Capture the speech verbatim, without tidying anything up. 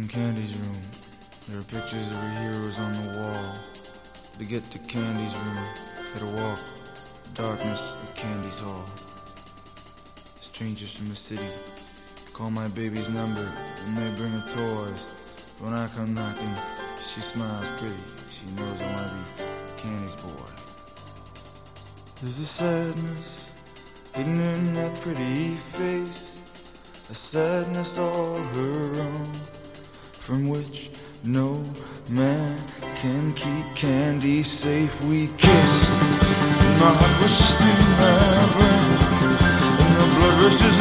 in Candy's room. There are pictures of her heroes on the wall. To get to Candy's room, gotta walk the darkness of Candy's hall. Strangers from the city call my baby's number and they bring her toys. When I come knocking, she smiles pretty. She knows I wanna be Candy's boy. There's a sadness hidden in that pretty face, a sadness all her own, from which no man can keep Candy safe. We kissed, and my heart was just in my brain, and the blood rushes